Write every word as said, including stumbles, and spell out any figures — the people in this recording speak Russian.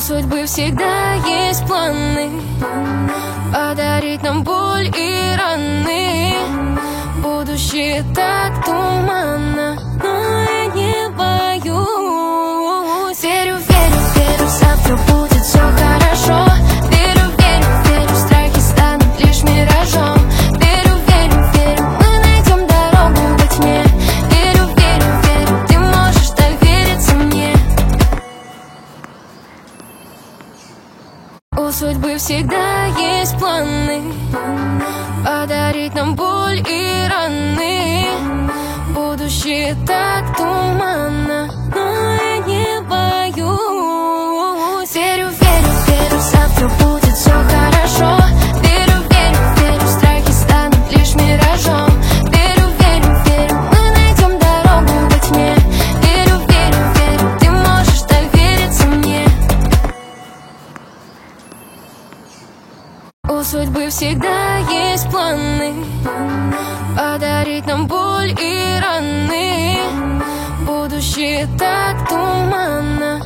судьбы всегда есть планы подарить нам боль и раны. Будущее так туманно, но я не боюсь. Верю, верю, верю, завтра будет все хорошо. Верю, верю, верю, страхи станут лишь миражом. Верю, верю, верю, мы найдем дорогу во тьме. Верю, верю, верю, ты можешь довериться мне. У судьбы всегда есть планы подарить нам боль и раны. Будущее так туманно, но я не боюсь. Верю, верю, верю, завтра будет все хорошо. Верю, верю, верю, страхи станут лишь миражом. Верю, верю, верю, мы найдем дорогу во тьме. Верю, верю, верю, ты можешь довериться мне. У судьбы всегда есть планы подарить нам боль и раны. Будущее так туманно,